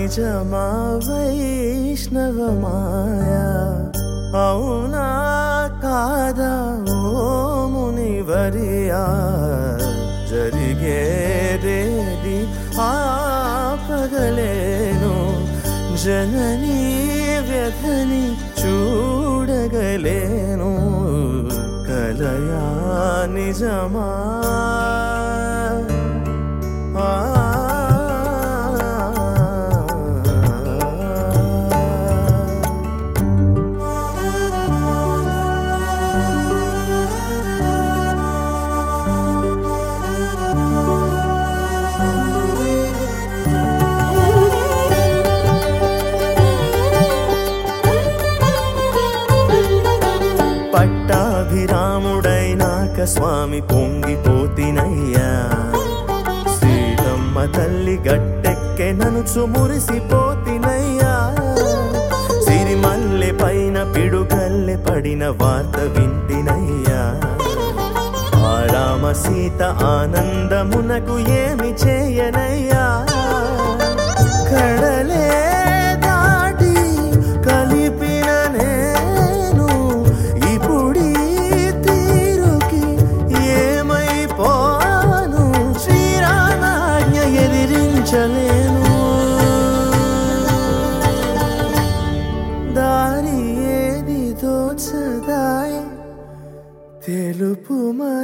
నిజమా వైష్ణవ మాయా అవునా కాదా ఓ మునివరియా జరిగేదేది ఆపగలేను జననీ వ్యధని చూడగలేను కలయా నిజమా పట్టాభిరాముడైనాక స్వామి పొంగిపోతినయ్యా సీతమ్మ తల్లి గట్టెక్కె ననుచు మురిసిపోతినయ్యా సిరిమల్లె పైన పిడుగల్లె పడిన వార్త వింటినయ్యా ఆ రామ సీత ఆనందమునకు ఏమి చేయనయ్యా కడలే దాటి కలిపిన నేను ఇప్పుడీ తీరుకి ఏమైపోను శ్రీరామాజ్ఞ ఎదిరించలేను దారి ఏది తోచదాయ్ తెలుపుమా